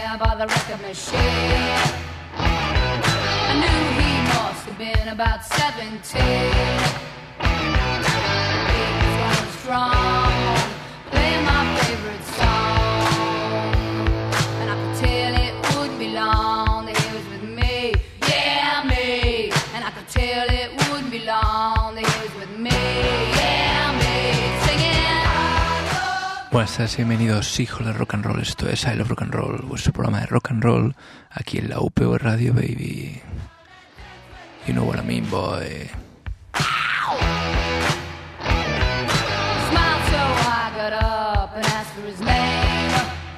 there by the record machine. I knew he must have been about 17. He was going strong, playing my favorite song, and I could tell it wouldn't be long that he was with me, yeah, me. And I could tell it wouldn't be long that he was with me, yeah, me. Singing Buenas tardes, bienvenidos hijos de rock and roll. Esto es I Love Rock and Roll, vuestro programa de rock and roll aquí en la UPV Radio, baby. You know what I mean, boy. smiled, so I got up and asked for his name.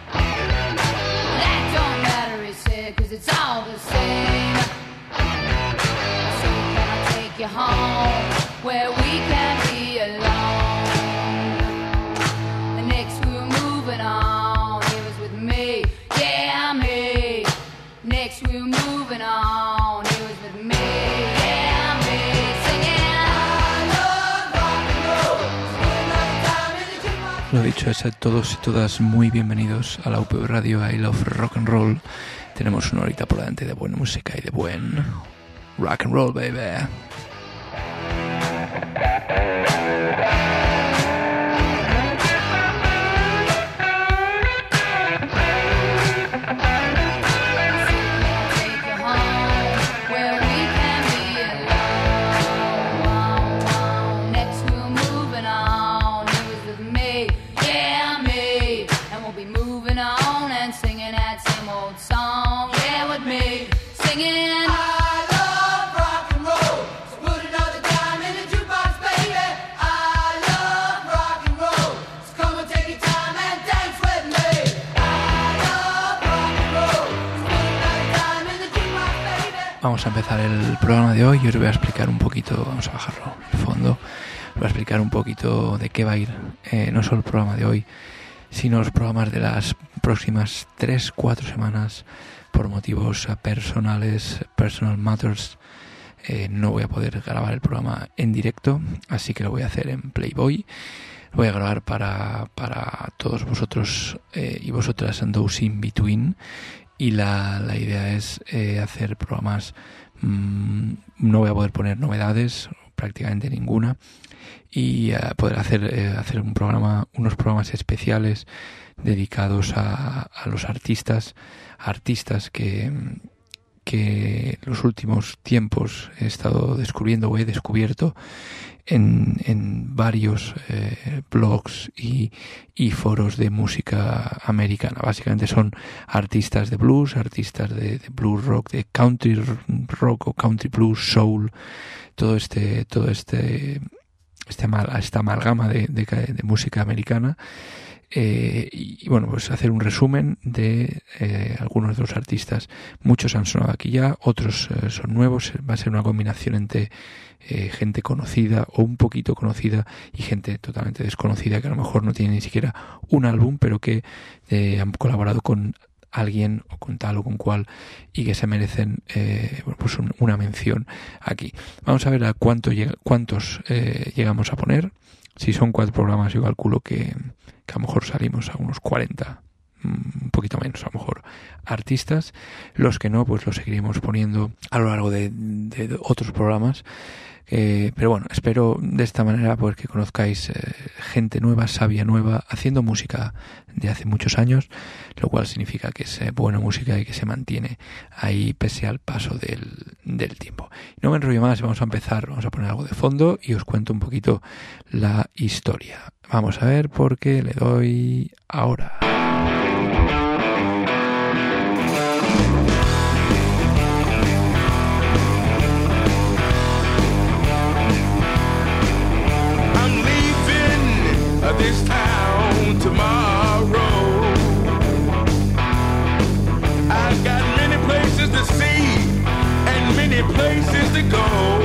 That don't matter, he said, 'cause it's all the same. So can I take you home where we can be alone? The next we were moving on, he was with me, yeah, me. Next we were moving on, he was with me, yeah, me. Singing I love rock and roll. Spend all the time in the jukebox. Lo dicho, es a todos y todas muy bienvenidos a la UPV Radio I Love Rock and Roll. Tenemos una horita por delante de buena música y de buen rock and roll, baby. Take you home where we can be alone. Next we were moving on, he was with me, yeah, me. And we'll be moving on and singing that same old song, yeah, with me. Singing I love rock and roll. So put another dime in the jukebox, baby. I love rock and roll. So come and take your time and dance with me. I love rock and roll. So put another dime in the jukebox, baby. Vamos a empezar el programa de hoy y os voy a explicar un poquito, vamos a bajarlo al fondo, os voy a explicar un poquito de qué va a ir, no solo el programa de hoy, sino los programas de las próximas 3-4 semanas. Por motivos personales, personal matters, no voy a poder grabar el programa en directo, así que lo voy a hacer en Playboy. Lo voy a grabar para todos vosotros y vosotras en those in between. Y la idea es hacer programas, no voy a poder poner novedades, prácticamente ninguna, y poder hacer unos programas especiales dedicados a los artistas que los últimos tiempos he estado descubriendo o he descubierto en varios blogs y foros de música americana. Básicamente son artistas de blues, artistas de blues rock, de country rock o country blues, soul, esta amalgama de música americana. Y bueno, pues hacer un resumen de algunos de los artistas. Muchos han sonado aquí ya, otros son nuevos. Va a ser una combinación entre gente conocida o un poquito conocida y gente totalmente desconocida que a lo mejor no tiene ni siquiera un álbum, pero que han colaborado con alguien o con tal o con cual y que se merecen pues una mención aquí. Vamos a ver a cuántos llegamos a poner. Si son 4 programas, yo calculo que a lo mejor salimos a unos 40, un poquito menos a lo mejor, artistas. Los que no, pues los seguiremos poniendo a lo largo de otros programas. Pero bueno, espero de esta manera pues que conozcáis gente nueva, sabia nueva, haciendo música de hace muchos años, lo cual significa que es buena música y que se mantiene ahí pese al paso del tiempo. No me enrollo más, vamos a poner algo de fondo y os cuento un poquito la historia. Vamos a ver por qué le doy ahora. This town tomorrow. I've got many places to see and many places to go.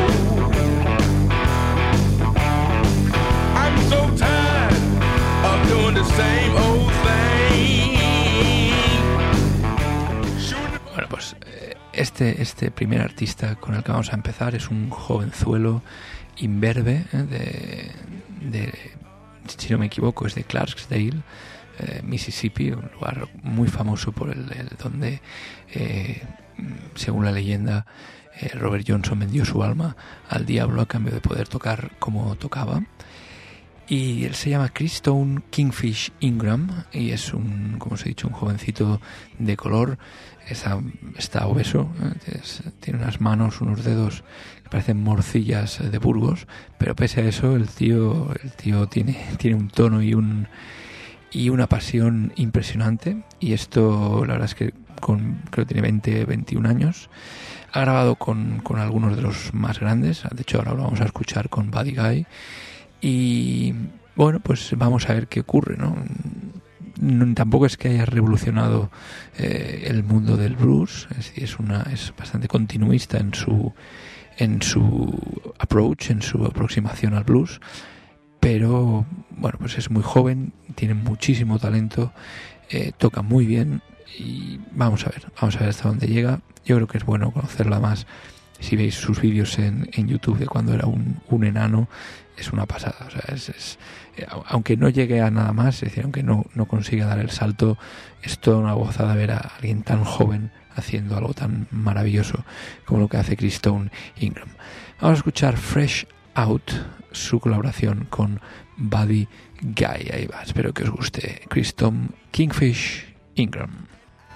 I'm so tired of doing the same old thing. Bueno, pues este primer artista con el que vamos a empezar es un jovenzuelo imberbe si no me equivoco, es de Clarksdale, Mississippi, un lugar muy famoso por donde, según la leyenda, Robert Johnson vendió su alma al diablo a cambio de poder tocar como tocaba. Y él se llama Christone Kingfish Ingram y es como os he dicho, un jovencito de color. Está obeso, tiene unas manos, unos dedos que parecen morcillas de Burgos, pero pese a eso el tío tiene un tono y una pasión impresionante. Y esto, la verdad es que creo que tiene 21 años. Ha grabado con algunos de los más grandes, de hecho ahora lo vamos a escuchar con Buddy Guy. Y bueno, pues vamos a ver qué ocurre, ¿no? Tampoco es que haya revolucionado el mundo del blues, es bastante continuista en su approach, en su aproximación al blues, pero bueno, pues es muy joven, tiene muchísimo talento, toca muy bien y vamos a ver hasta dónde llega. Yo creo que es bueno conocerla más. Si veis sus vídeos en YouTube de cuando era un enano, es una pasada. O sea, aunque no llegue a nada más, es decir, aunque no consiga dar el salto, es toda una gozada ver a alguien tan joven haciendo algo tan maravilloso como lo que hace Christone Ingram. Vamos a escuchar Fresh Out, su colaboración con Buddy Guy. Ahí va, espero que os guste. Christone Kingfish Ingram.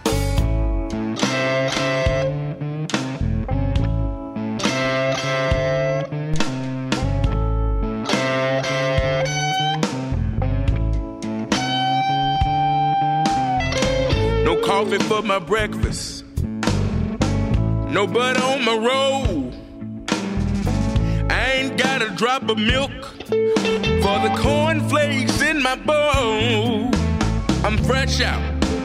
Coffee for my breakfast, no butter on my roll. I ain't got a drop of milk for the cornflakes in my bowl. I'm fresh out.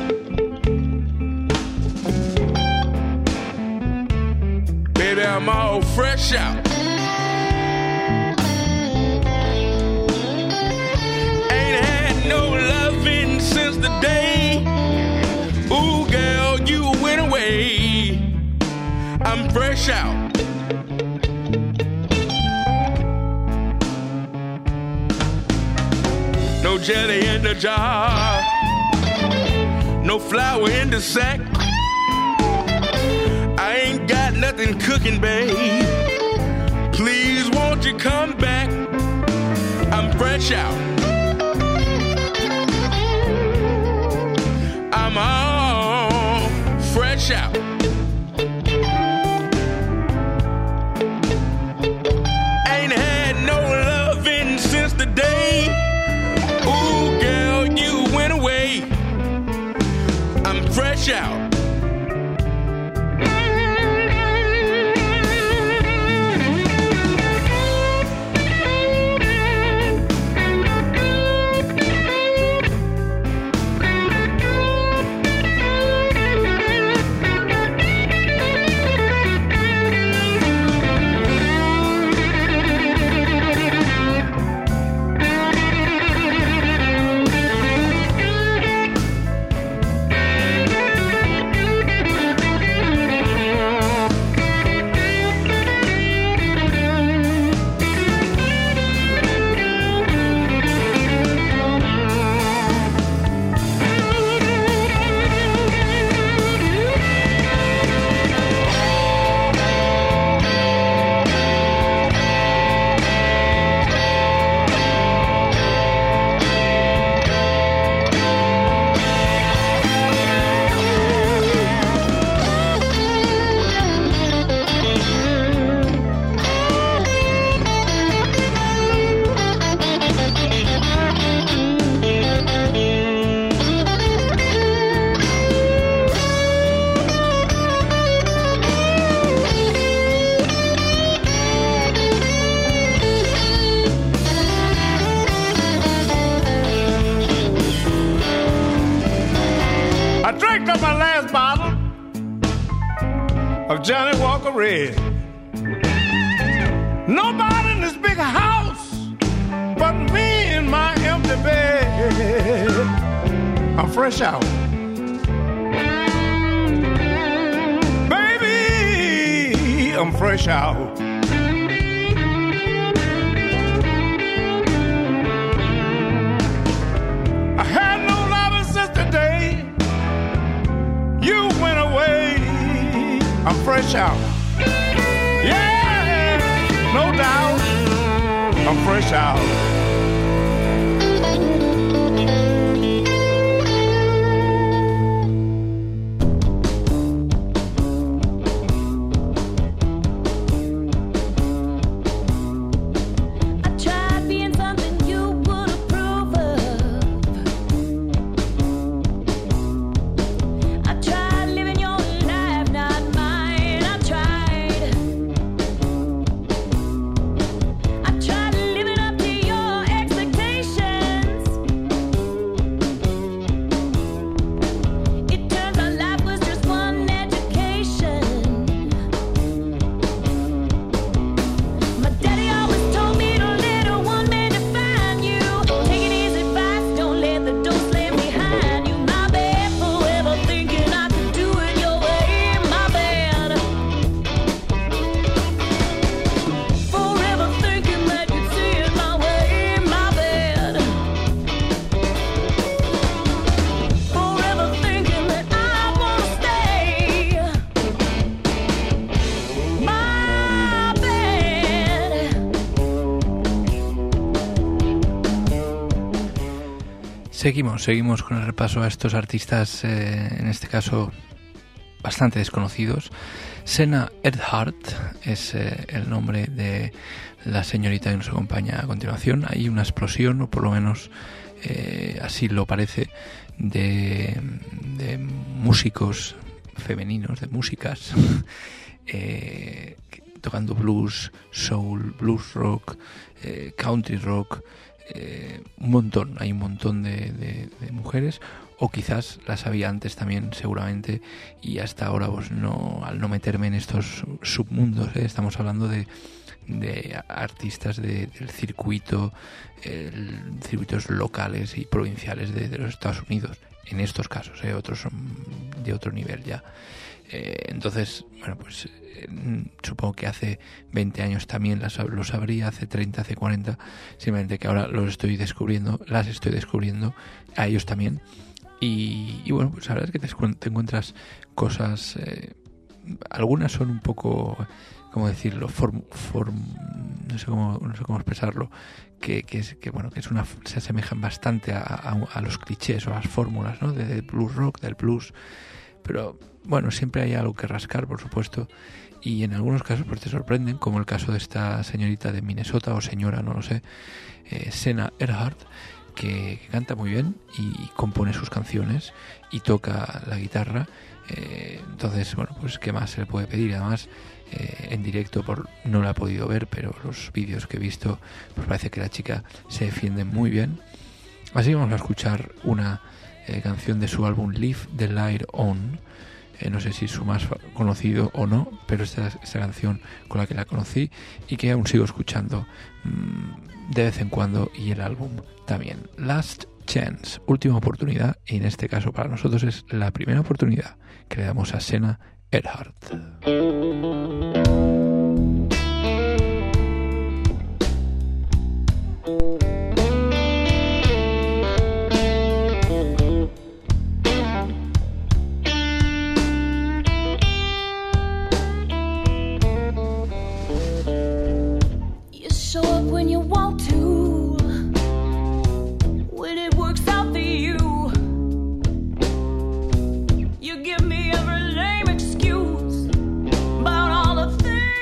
Baby, I'm all fresh out. Ain't had no loving since the day. Ooh, girl, you went away. I'm fresh out. No jelly in the jar, no flour in the sack. I ain't got nothing cooking, babe. Please, won't you come back? I'm fresh out. I'm all fresh out. Ain't had no loving since the day. Ooh, girl, you went away. I'm fresh out. Johnny Walker Red. Nobody in this big house but me in my empty bed. I'm fresh out. Baby, I'm fresh out. I had no lot fresh out. Yeah, no doubt, I'm fresh out. Seguimos con el repaso a estos artistas, en este caso bastante desconocidos. Senna Earhart es el nombre de la señorita que nos acompaña a continuación. Hay una explosión, o por lo menos así lo parece, de músicos femeninos, de músicas, tocando blues, soul, blues rock, country rock. Hay un montón de mujeres, o quizás las había antes también seguramente, y hasta ahora pues al no meterme en estos submundos, estamos hablando de artistas del circuitos locales y provinciales de los Estados Unidos, en estos casos, otros son de otro nivel ya. Entonces, bueno, pues supongo que hace 20 años también lo sabría, hace 30, hace 40, simplemente que ahora las estoy descubriendo a ellos también. Y bueno, pues la verdad es que te encuentras cosas, algunas son un poco, ¿cómo decirlo? No sé cómo expresarlo, que se asemejan bastante a los clichés o a las fórmulas, ¿no? Del blues rock, del blues. Pero bueno, siempre hay algo que rascar, por supuesto, y en algunos casos pues te sorprenden, como el caso de esta señorita de Minnesota, o señora, no lo sé, Senna Earhart, que canta muy bien y compone sus canciones y toca la guitarra. Entonces, bueno, pues qué más se le puede pedir. Además, en directo no la he podido ver, pero los vídeos que he visto, pues parece que la chica se defiende muy bien. Así vamos a escuchar una canción de su álbum Leave the Light On. No sé si es su más conocido o no, pero esta es esa canción con la que la conocí y que aún sigo escuchando de vez en cuando, y el álbum también. Last Chance, última oportunidad, y en este caso para nosotros es la primera oportunidad que le damos a Senna Earhart. You give me every lame excuse about all the things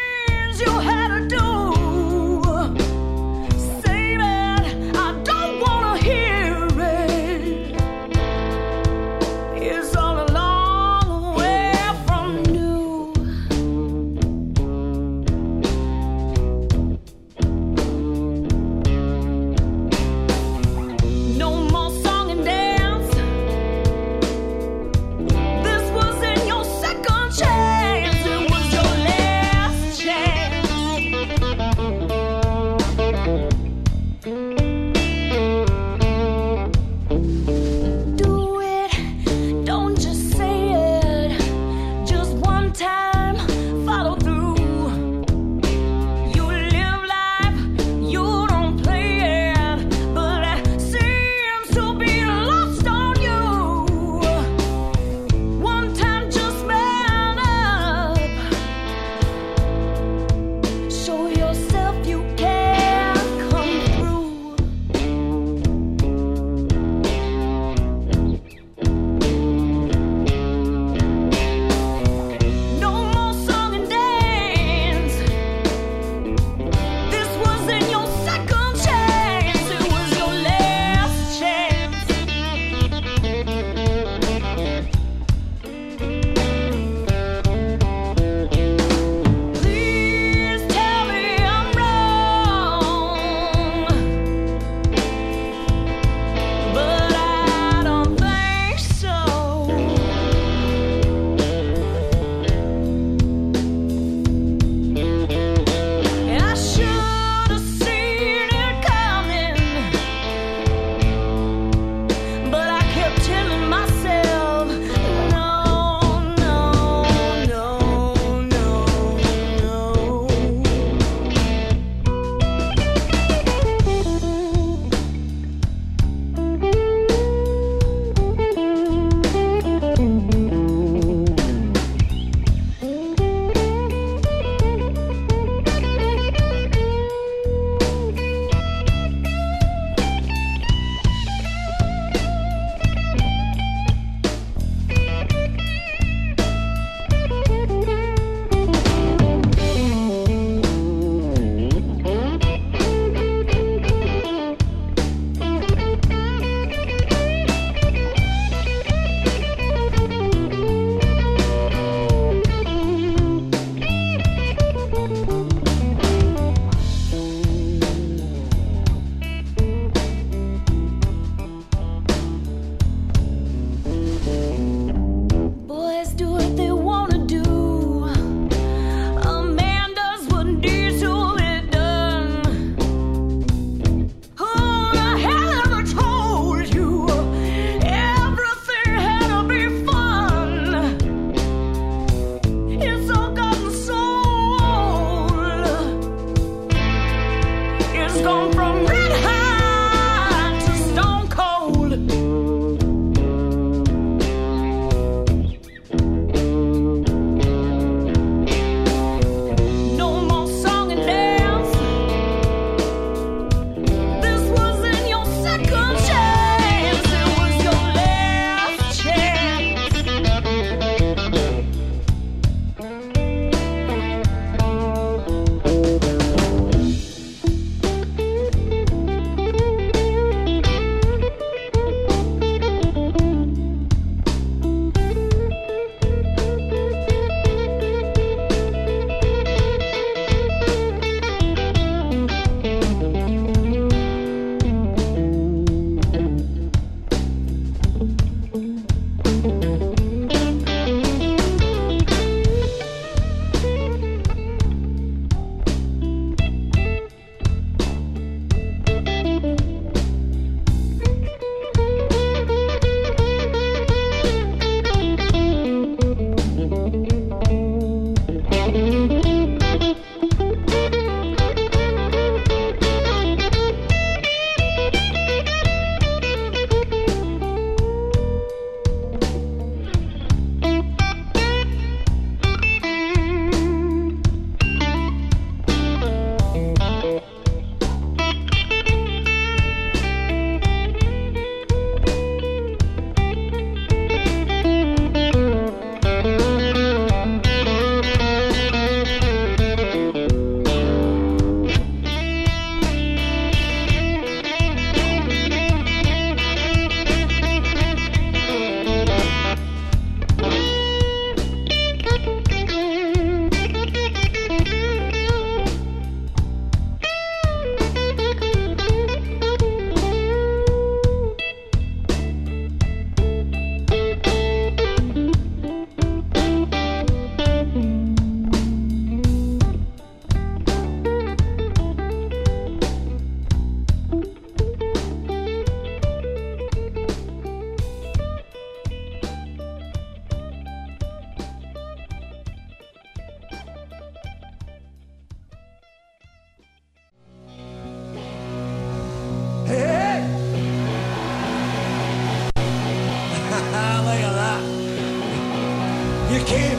You can't.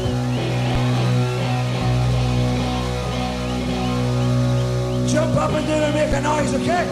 Jump up and then make a noise, okay?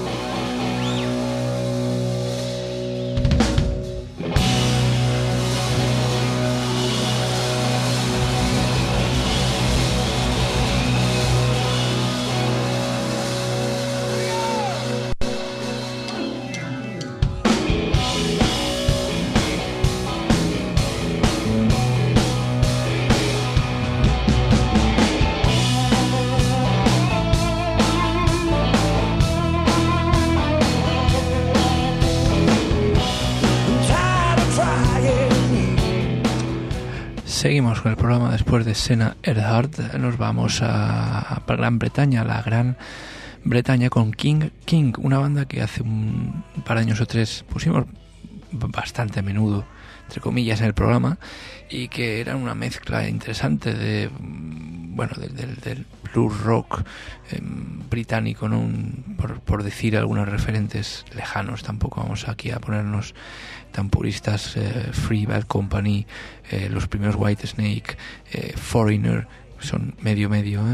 Seguimos con el programa después de Senna Earhart. Nos vamos a Gran Bretaña, la Gran Bretaña, con King, una banda que hace un par de años o tres pusimos bastante a menudo, entre comillas, en el programa, y que era una mezcla interesante de, bueno, del blues rock británico, ¿no? Por decir algunos referentes lejanos. Tampoco vamos aquí a ponernos tan puristas. Free Bad Company, los primeros Whitesnake, Foreigner, son medio,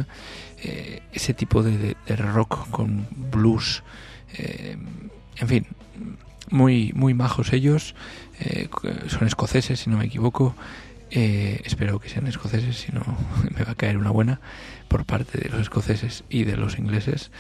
ese tipo de rock con blues, en fin, muy majos ellos. Son escoceses, si no me equivoco. Espero que sean escoceses, si no me va a caer una buena por parte de los escoceses y de los ingleses.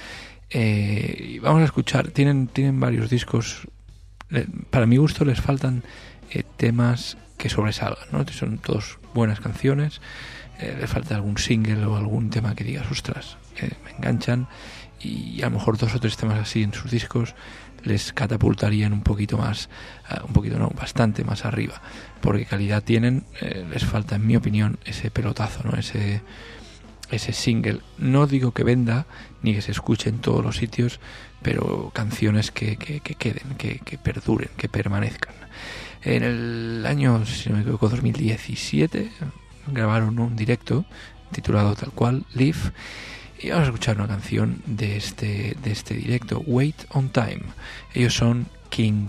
Y vamos a escuchar, tienen varios discos. Para mi gusto les faltan temas que sobresalgan, ¿no? Son todos buenas canciones. Les falta algún single o algún tema que digas, ostras, me enganchan, y a lo mejor 2 o 3 temas así en sus discos les catapultarían un poquito más, bastante más arriba, porque calidad tienen. Les falta, en mi opinión, ese pelotazo, ¿no? Ese single. No digo que venda ni que se escuche en todos los sitios, pero canciones que queden, que perduren, que permanezcan. En el año, si no me equivoco, 2017, grabaron un directo titulado tal cual, Live, y vamos a escuchar una canción de este directo, Wait on Time. Ellos son King.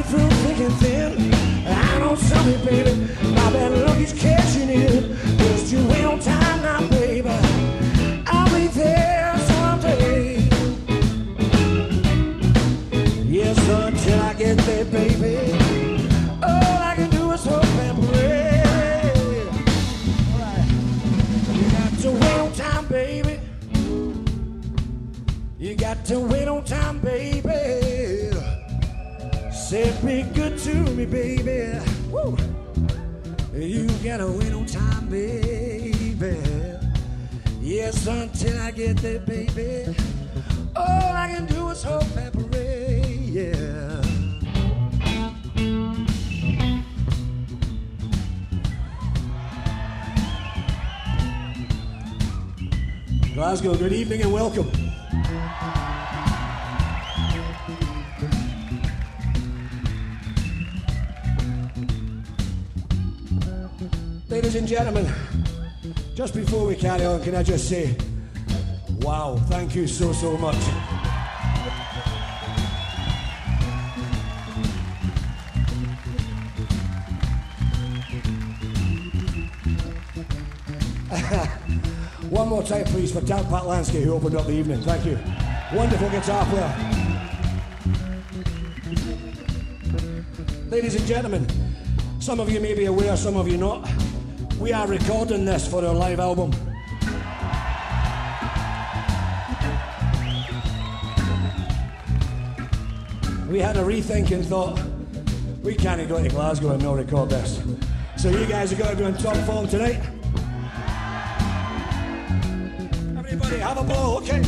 it through thick and thin. I know something, baby, my bad luck is cashing in. Just you wait on time now, baby, I'll be there someday. Yes, until I get there, baby, all I can do is hope and pray. Right. You got to wait on time, baby. You got to wait on time, baby. Say be good to me, baby. Woo. You gotta wait on time, baby. Yes, until I get there, baby, all I can do is hope and pray, yeah. Glasgow, good evening and welcome. Ladies and gentlemen, just before we carry on, can I just say, wow, thank you so much. One more time, please, for Dan Patlansky, who opened up the evening. Thank you. Wonderful guitar player. Ladies and gentlemen, some of you may be aware, some of you not. We are recording this for our live album. We had a rethink and thought, we can't go to Glasgow and not record this. So you guys are going to be in top form tonight. Everybody have a blow, okay?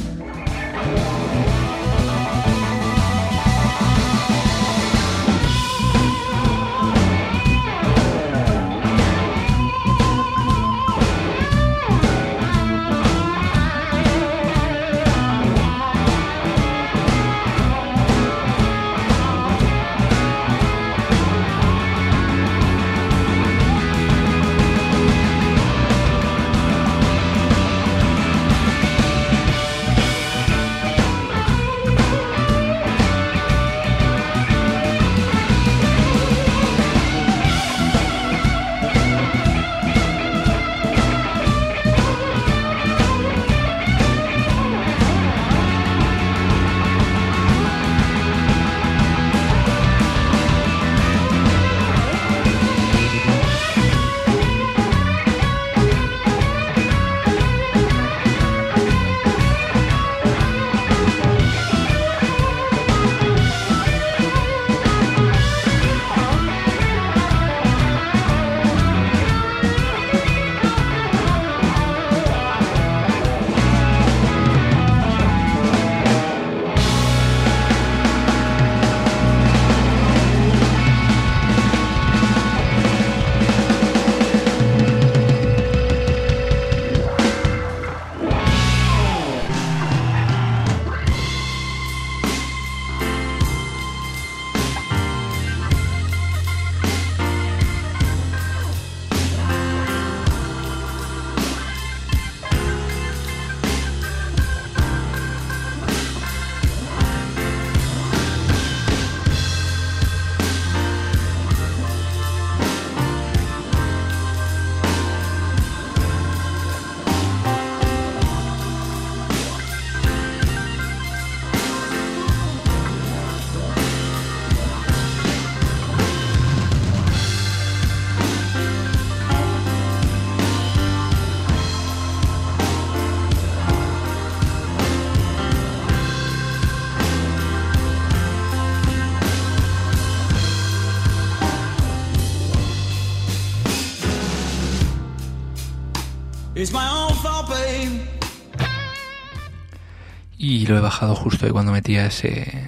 Y lo he bajado justo de cuando metía ese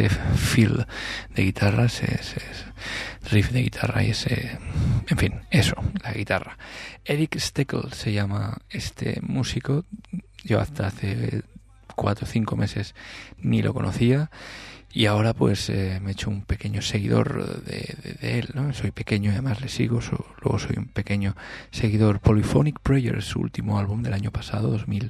feel de guitarra, ese riff de guitarra y ese... En fin, eso, la guitarra. Eric Steckel se llama este músico. Yo hasta hace 4 o 5 meses ni lo conocía. Y ahora pues me he hecho un pequeño seguidor de él, ¿no? Soy pequeño y además le sigo, luego soy un pequeño seguidor. Polyphonic Prayer, su último álbum del año pasado,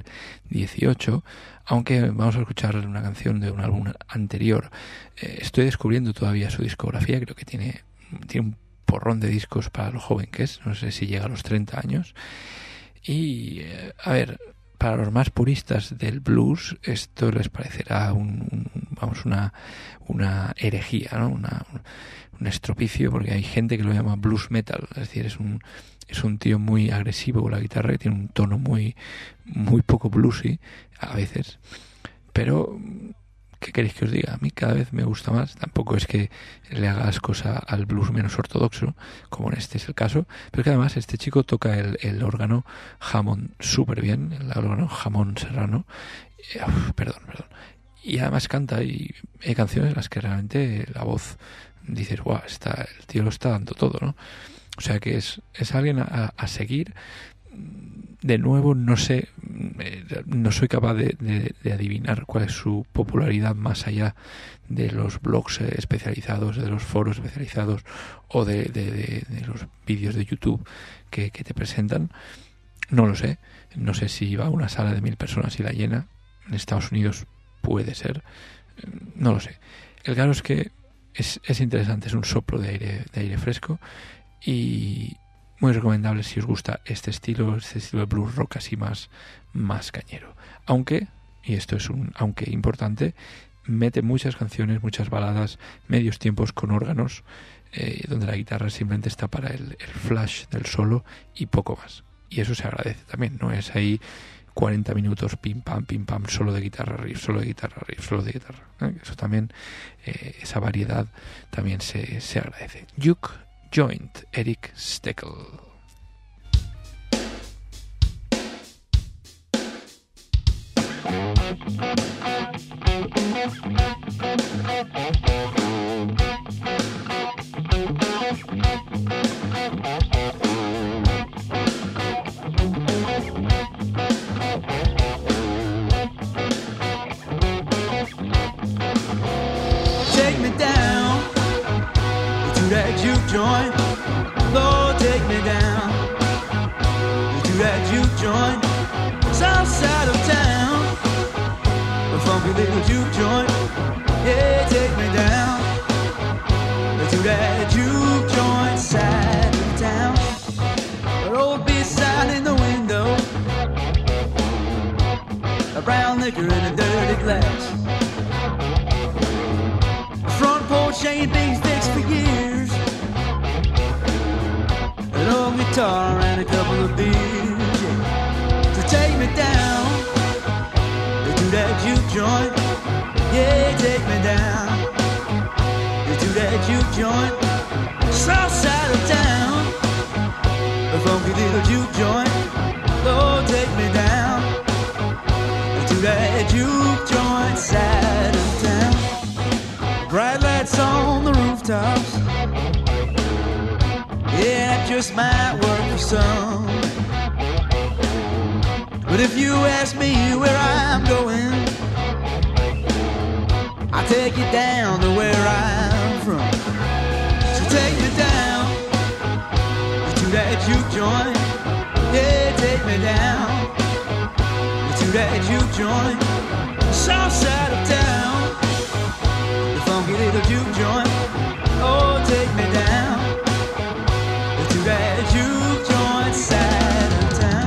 2018, aunque vamos a escuchar una canción de un álbum anterior. Estoy descubriendo todavía su discografía, creo que tiene un porrón de discos para lo joven que es, no sé si llega a los 30 años. Y, a ver, para los más puristas del blues, esto les parecerá una herejía, ¿no? Un estropicio, porque hay gente que lo llama blues metal, es decir, es un tío muy agresivo con la guitarra, que tiene un tono muy poco bluesy a veces, pero ¿qué queréis que os diga? A mí cada vez me gusta más. Tampoco es que le haga ascos al blues menos ortodoxo, como en este es el caso, pero que además este chico toca el órgano Hammond súper bien, el órgano Hammond Serrano, perdón, y además canta, y hay canciones en las que realmente la voz dices, guau, el tío lo está dando todo, ¿no? O sea que es alguien a seguir. De nuevo, no sé, no soy capaz de adivinar cuál es su popularidad más allá de los blogs especializados, de los foros especializados o de los vídeos de YouTube que te presentan. No lo sé. No sé si va a una sala de 1000 personas y la llena. En Estados Unidos puede ser. No lo sé. El caso es que es interesante, es un soplo de aire fresco y muy recomendable si os gusta este estilo de blues rock así más cañero. Aunque, y esto es un aunque importante, mete muchas canciones, muchas baladas, medios tiempos con órganos, donde la guitarra simplemente está para el flash del solo y poco más. Y eso se agradece también, no es ahí 40 minutos pim pam, solo de guitarra, riff, solo de guitarra, riff, solo de guitarra. Eso también, esa variedad también se agradece. Juke Joint, Eric Steckel. Take me down to that juke joint. Lord, take me down to that juke joint. South side of town, a funky little juke joint. Yeah, take me down to that juke joint side of town. An old B-side in the window, a brown liquor in a dirty glass. Front porch ain't been fixed for years. An old guitar and a couple of beers, yeah. So take me down to that juke joint. Yeah, take me down to that juke joint. South side of town, a funky little juke joint. Lord, take me down to that juke joint side of town. Bright lights on the rooftops, yeah, that just might work for some. But if you ask me where I'm going, I'll take you down to where I'm from. So take me down to that juke joint. Yeah, take me down to that juke joint. South side of town, the funky little juke joint. Oh, take me down to that juke joint side of town.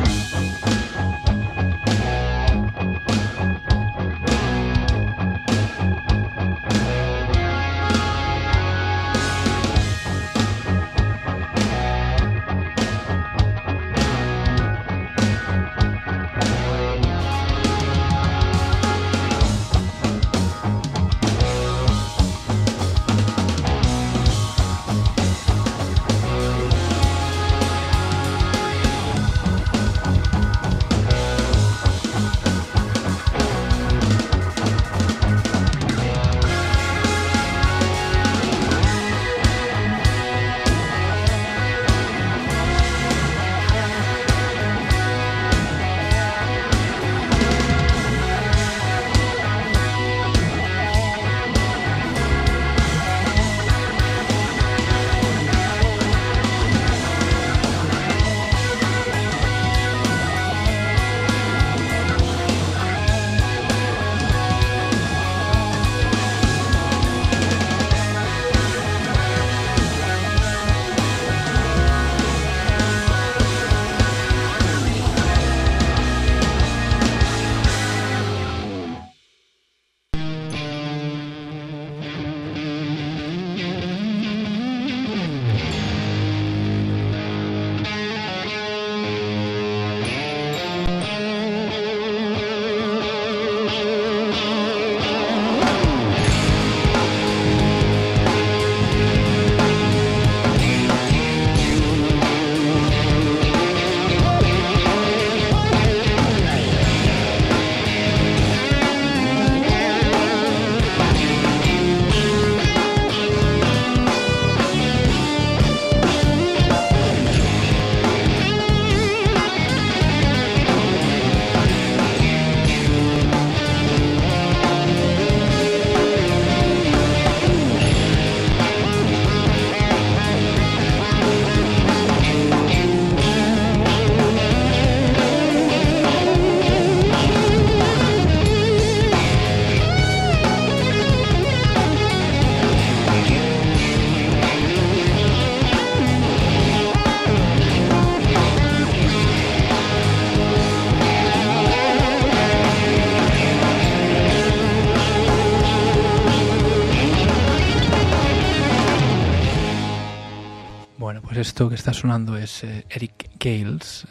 pues esto que está sonando es Eric Gales,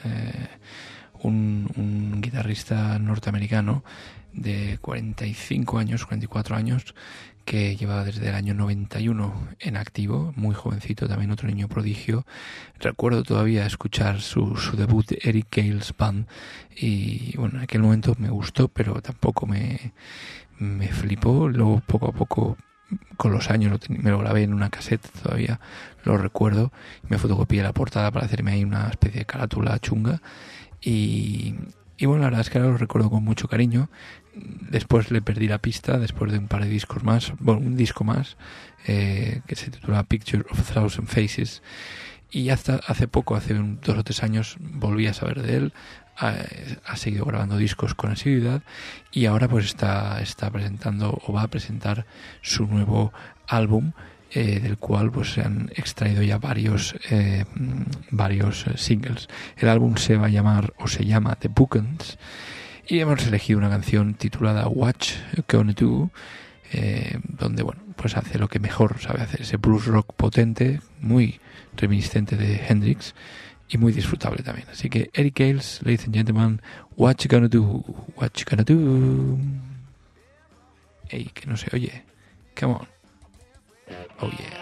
un guitarrista norteamericano de 45 años, 44 años, que lleva desde el año 91 en activo, muy jovencito, también otro niño prodigio. Recuerdo todavía escuchar su debut, Eric Gales Band, y bueno, en aquel momento me gustó, pero tampoco me flipó. Luego, poco a poco, con los años, me lo grabé en una cassette, todavía lo recuerdo, me fotocopié la portada para hacerme ahí una especie de carátula chunga, y bueno, la verdad es que ahora lo recuerdo con mucho cariño. Después le perdí la pista, después de un par de discos más, bueno, un disco más, que se titula Picture of a Thousand Faces, y hasta hace poco, hace 2 o 3 años, volví a saber de él. Ha seguido grabando discos con asiduidad y ahora pues está presentando, o va a presentar, su nuevo álbum, del cual pues se han extraído ya varios singles. El álbum se llama The Bookends, y hemos elegido una canción titulada What You Gonna Do, donde bueno, pues hace lo que mejor sabe hacer, ese blues rock potente, muy reminiscente de Hendrix y muy disfrutable también. Así que Eric Gales, ladies and gentlemen, What You Gonna Do, What You Gonna Do. Ey, que no se oye. Come on. Oh yeah.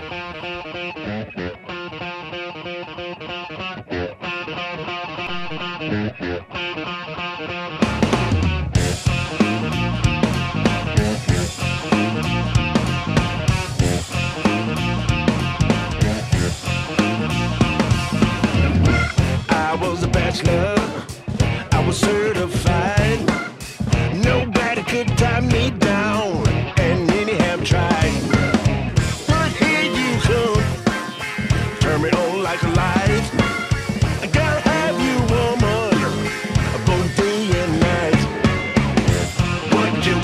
I was a bachelor, I was certified. Nobody could tie me down, and many have tried. But here you come, turn me on like a light. I gotta have you, woman, both day and night. What you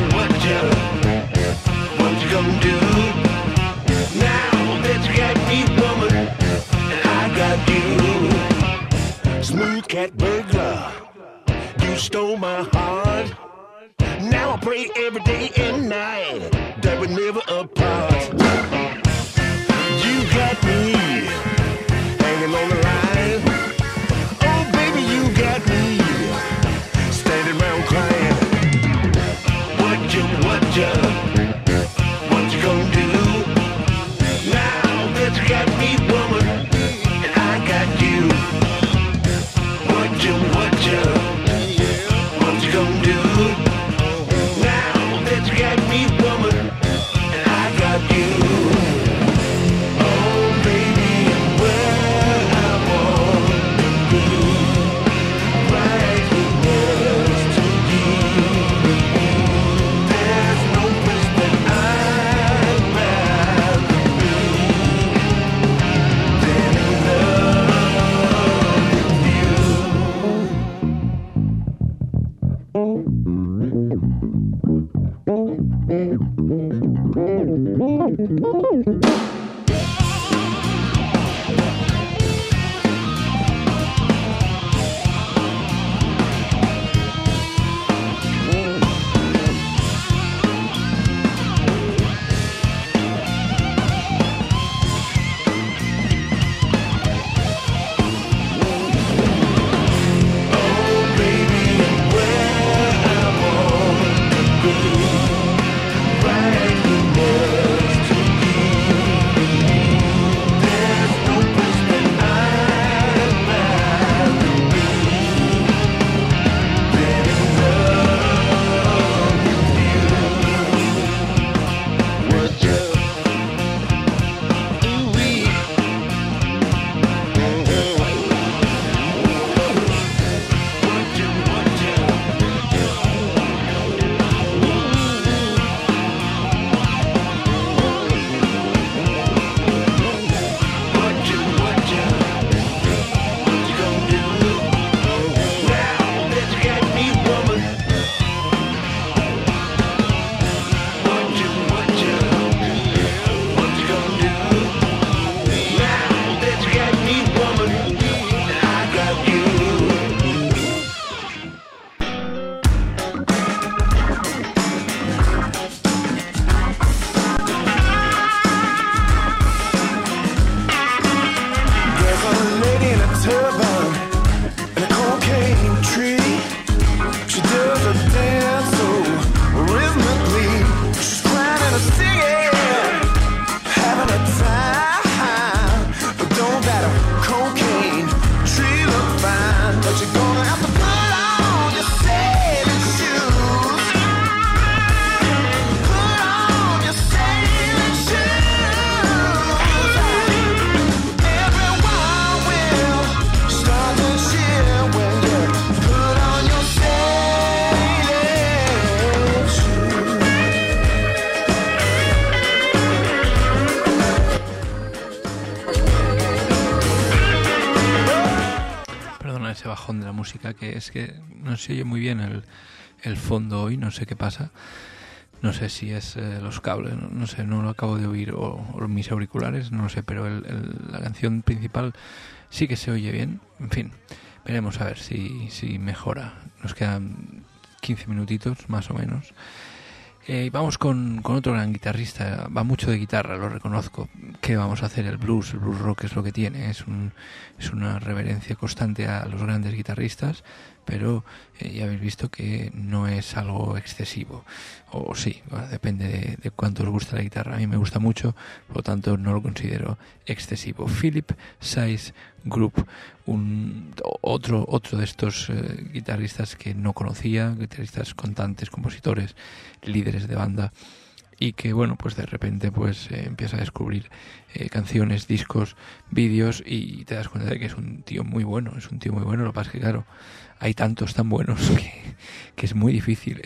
gonna do? Now that you got me, woman, and I got you. Smooth cat burglar, you stole my heart. Now I pray every day and night that we're never apart. You got me hanging on the line. Oh baby, you got me standing around crying. What you gonna do? Now that you got me, woman, and I got you. What you gonna do? Now that you got me, woman, and I got you. Oh baby, I'm where I want to be, right next to you. There's no place that I'd rather be than in love with you. Right next to you. bajón de la música, que es que no se oye muy bien el fondo hoy, no sé qué pasa. No sé si es los cables, no sé, no lo acabo de oír, o mis auriculares, no lo sé, pero la canción principal sí que se oye bien. En fin, veremos a ver si mejora. Nos quedan 15 minutitos, más o menos. Vamos con otro gran guitarrista. Va mucho de guitarra, lo reconozco. ¿Qué vamos a hacer? El blues rock es lo que tiene. Es una reverencia constante a los grandes guitarristas, pero ya habéis visto que no es algo excesivo. O sí, bueno, depende de cuánto os gusta la guitarra. A mí me gusta mucho, por lo tanto no lo considero excesivo. Philip Size Group, otro de estos guitarristas que no conocía, guitarristas, cantantes, compositores, líderes de banda, y que bueno, pues de repente pues empieza a descubrir canciones, discos, vídeos, y te das cuenta de que es un tío muy bueno. Lo que pasa es que claro, hay tantos tan buenos que es muy difícil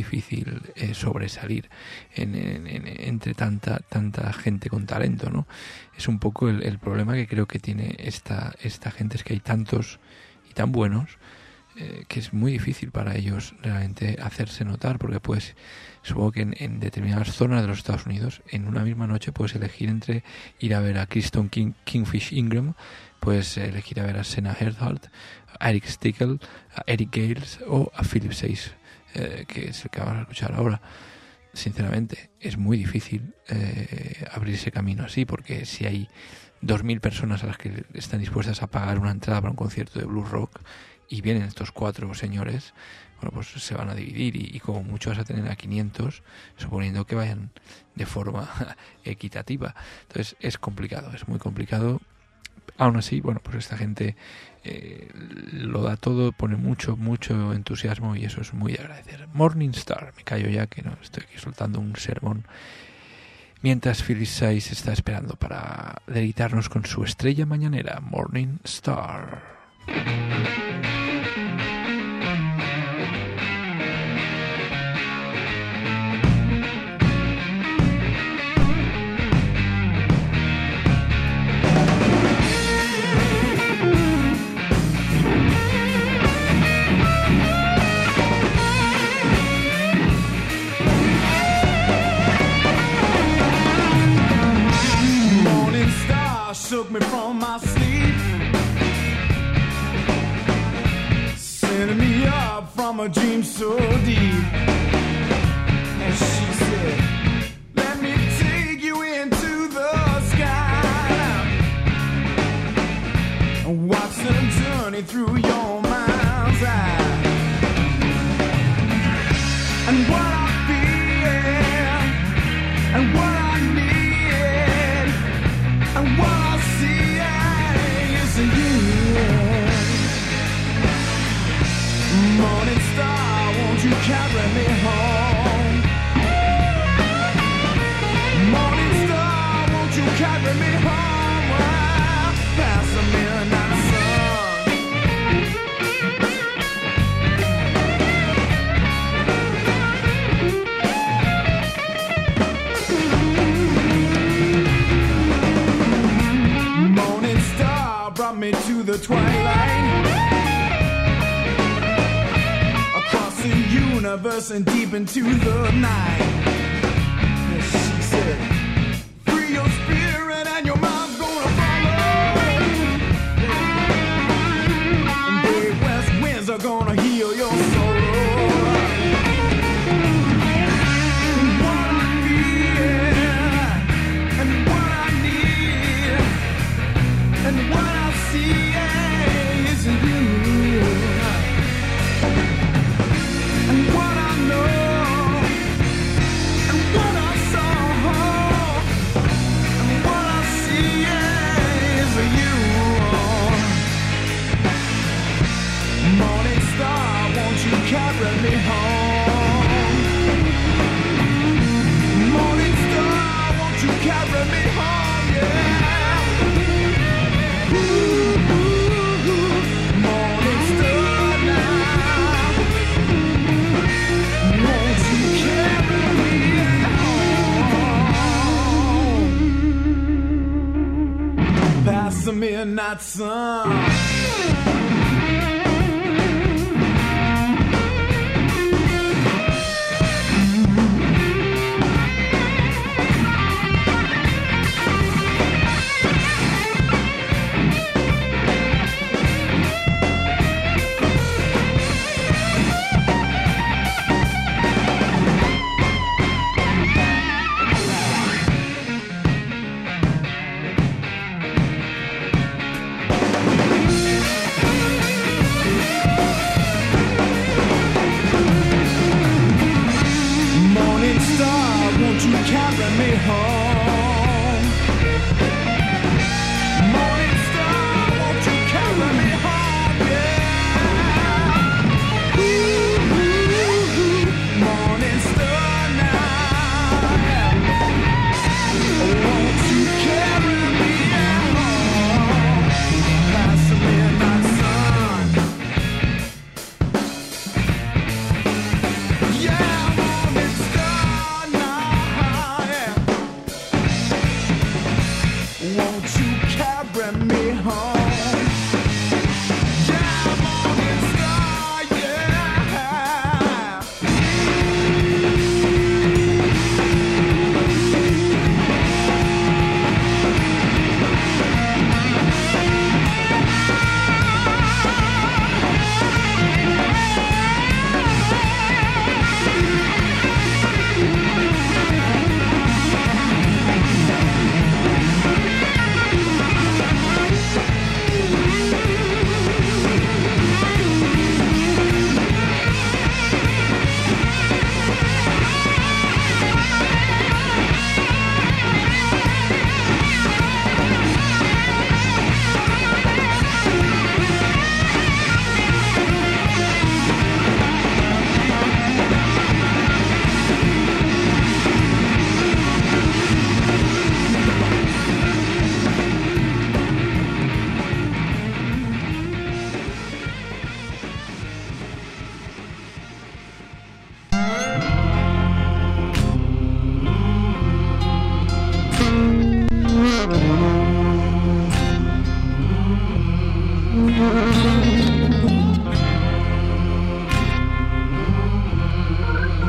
sobresalir entre tanta gente con talento, ¿no? Es un poco el problema que creo que tiene esta gente, es que hay tantos y tan buenos que es muy difícil para ellos realmente hacerse notar, porque pues supongo que en determinadas zonas de los Estados Unidos en una misma noche puedes elegir entre ir a ver a Kristen Kingfish Ingram, puedes elegir a ver a Senna Earhart, a Eric Stickel, a Eric Gales o a Philip Size, que es el que vamos a escuchar ahora. Sinceramente es muy difícil abrirse camino así, porque si hay 2.000 personas a las que están dispuestas a pagar una entrada para un concierto de blues rock y vienen estos 4 señores, bueno, pues se van a dividir y como mucho vas a tener a 500, suponiendo que vayan de forma equitativa. Entonces es complicado, es muy complicado. Aún así, bueno, pues esta gente lo da todo, pone mucho entusiasmo, y eso es muy de agradecer. Morning Star, me callo ya que no estoy aquí soltando un sermón, mientras Philip Size está esperando para deleitarnos con su estrella mañanera, Morning Star. Shook me from my sleep, sending me up from a dream so deep. And she said, let me take you into the sky and watch them journey through your mind's eye. And what I feel, and what I need, and what I see is you. Morning star, won't you carry me home? Morning star, won't you carry me home? Well, past the midnight sun. Morning star brought me to the twilight, across the universe and deep into the night. And she said, free your spirit and your mind's gonna follow. And big west winds are gonna heal your sorrow. And what I feel, and what I need, and what I see is you. And what I know, and what I saw, and what I see is you. Morning star, won't you carry me home? Morning star, won't you carry me home? Yeah. Ooh, ooh, ooh. Morning star now, won't you carry me home? Past the midnight sun.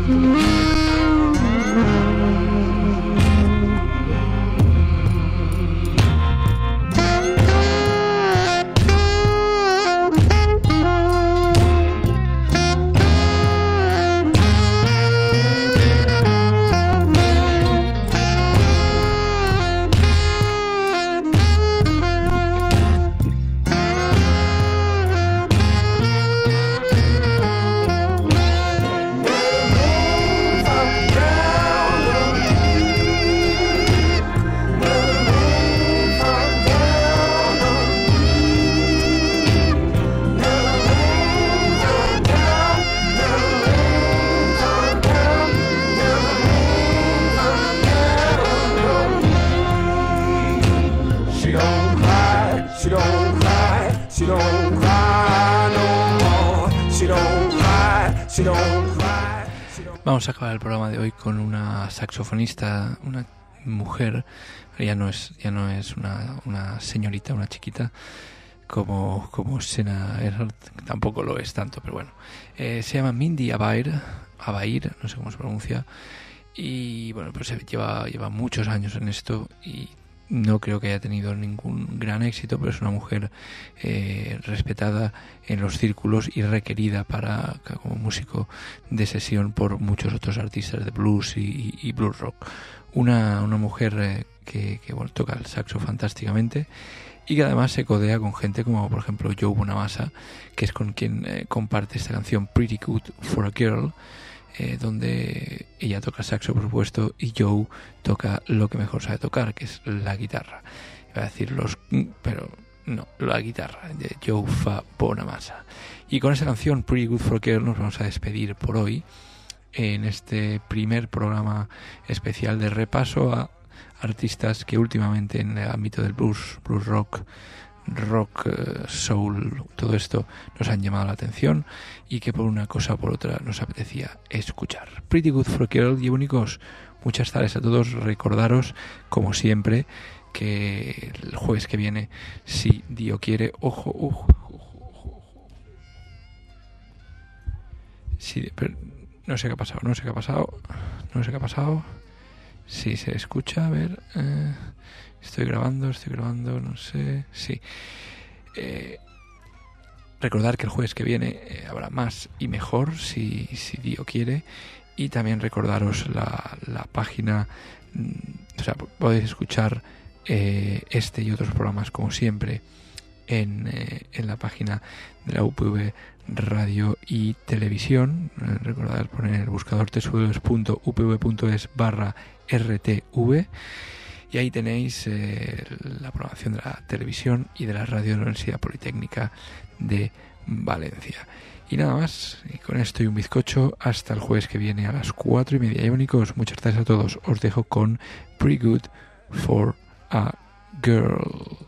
Vamos a acabar el programa de hoy con una saxofonista, una mujer, ya no es una señorita, una chiquita como Sena Earhart, tampoco lo es tanto, pero bueno. Se llama Mindy Abair, no sé cómo se pronuncia, y bueno, pues lleva muchos años en esto y no creo que haya tenido ningún gran éxito, pero es una mujer respetada en los círculos y requerida como músico de sesión por muchos otros artistas de blues y blues rock. Una mujer que bueno, toca el saxo fantásticamente y que además se codea con gente como por ejemplo Joe Bonamassa, que es con quien comparte esta canción Pretty Good for a Girl, donde ella toca saxo, por supuesto, y Joe toca lo que mejor sabe tocar, que es la guitarra. Iba a decir pero no, la guitarra de Joe Bonamassa. Y con esta canción, Pretty Good for a Girl, nos vamos a despedir por hoy en este primer programa especial de repaso a artistas que últimamente en el ámbito del blues rock, soul, todo esto nos han llamado la atención y que por una cosa o por otra nos apetecía escuchar. Pretty Good for a Girl, y únicos, muchas tardes a todos. Recordaros, como siempre, que el jueves que viene, si Dios quiere, ojo. Sí, pero no sé qué ha pasado. Sí, se escucha, a ver. Estoy grabando, no sé. Sí. Recordar que el jueves que viene habrá más y mejor, si Dios quiere. Y también recordaros la página. O sea, podéis escuchar este y otros programas, como siempre, en la página de la UPV Radio y Televisión. Recordad poner en el buscador www.upv.es/rtv. Y ahí tenéis la programación de la televisión y de la radio de la Universidad Politécnica de Valencia. Y nada más, y con esto y un bizcocho, hasta el jueves que viene a las 4:30. Y únicos, muchas gracias a todos. Os dejo con Pretty Good for a Girl.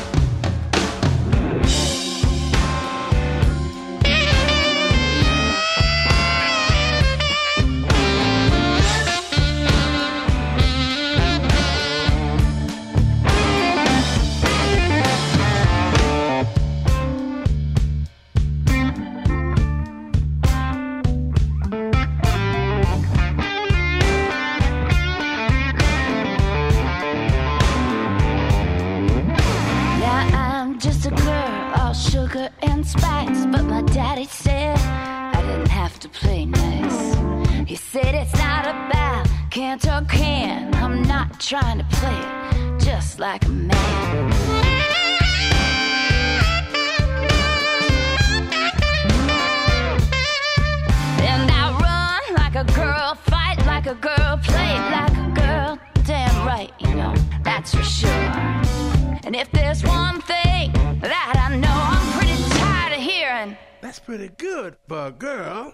And spice, but my daddy said I didn't have to play nice. He said it's not about can't or can. I'm not trying to play it just like a man. And I run like a girl, fight like a girl, play like a girl. Damn right, you know, that's for sure. And if there's one thing that I know, I'm pretty tired of hearing, that's pretty good for a girl.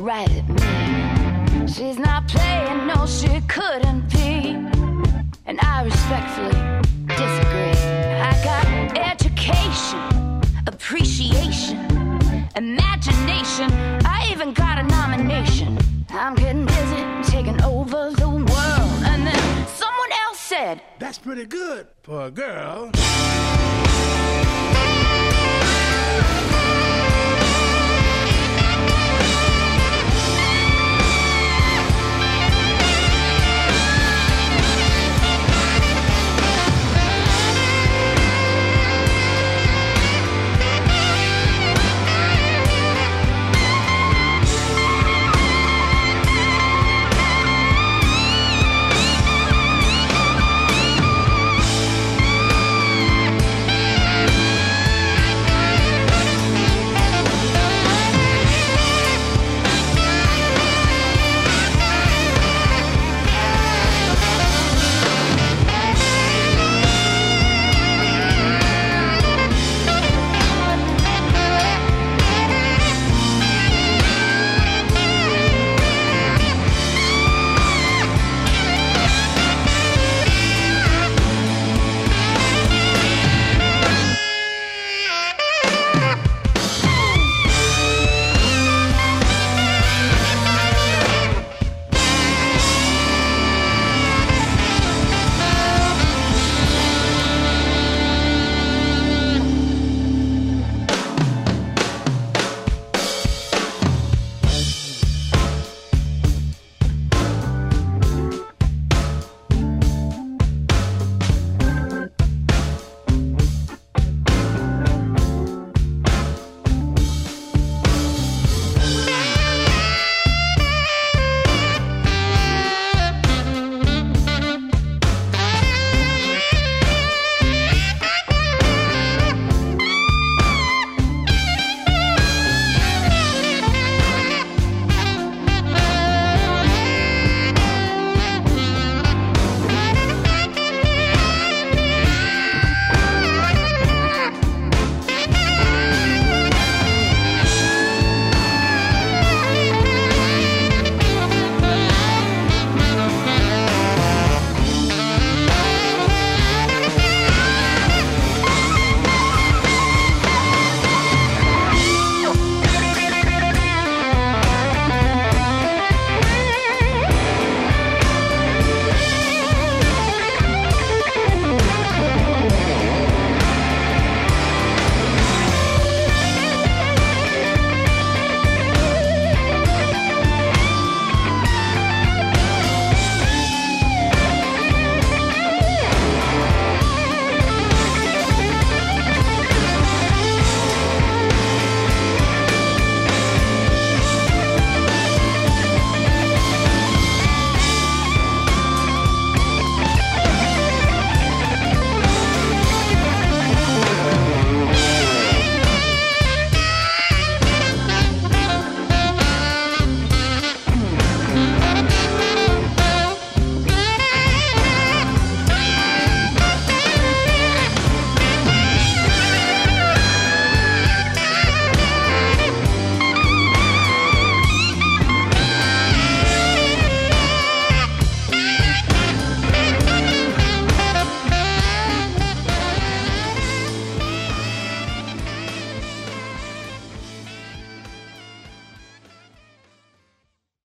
right at me. She's not playing, no, she couldn't be. And I respectfully disagree. I got education, appreciation, imagination. I even got a nomination. I'm getting busy, taking over the world. And then someone else said, that's pretty good for a girl.